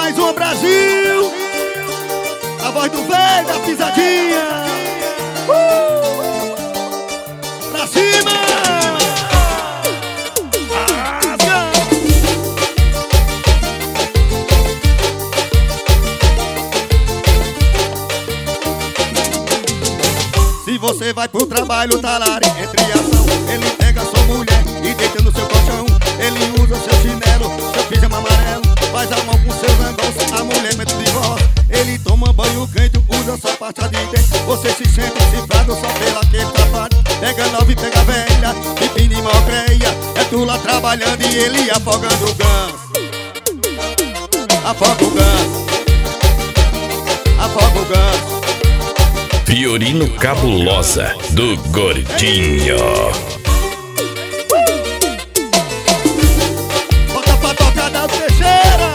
Mais uma, Brasil. A voz do velho da pisadinha. Pra cima. Se você vai pro trabalho, talare entre ação. Ele pega sua mulher e deita no seu colchão. Ele usa seu chinelo, seu pijama amarelo. Faz a mão com seus negócios, a mulher mete de volta. Ele toma banho quente, usa sua pasta de dente. Você se sente cifrado só pela aquele safado. Pega nova e pega velha, pepino e mocreia. É tu lá trabalhando e ele afogando o ganso. Afoga o ganso. Afoga o ganso. Fiorino Cabulosa do Gordinho. Bota pra tocar da Teixeira.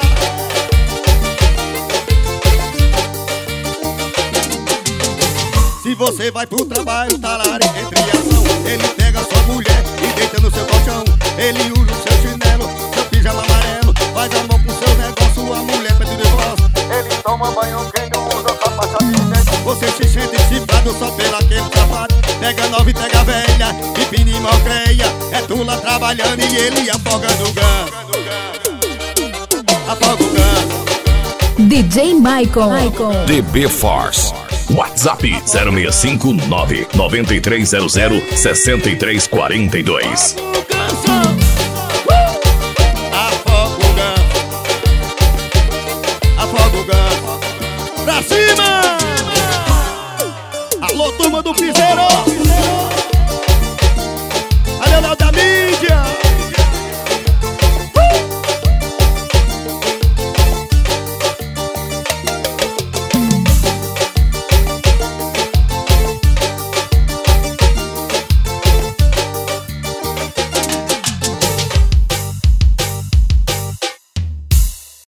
Se você vai pro trabalho, talare entre ação. Ele pega sua mulher e deita no seu colchão. Ele usa o seu chinelo, seu pijama amarelo. Faz a mão com seu negócio, a mulher pede divórcio. Ele toma banho quente, usa sua pasta de dente. Você se sente cifrado só pela aquele safado. Pega nova e pega velha, pepino e mocreia. É tu lá trabalhando e ele afogando o ganso. Afoga o ganso. DJ Michael. DB Force. WhatsApp 065 99300 6342. Canção.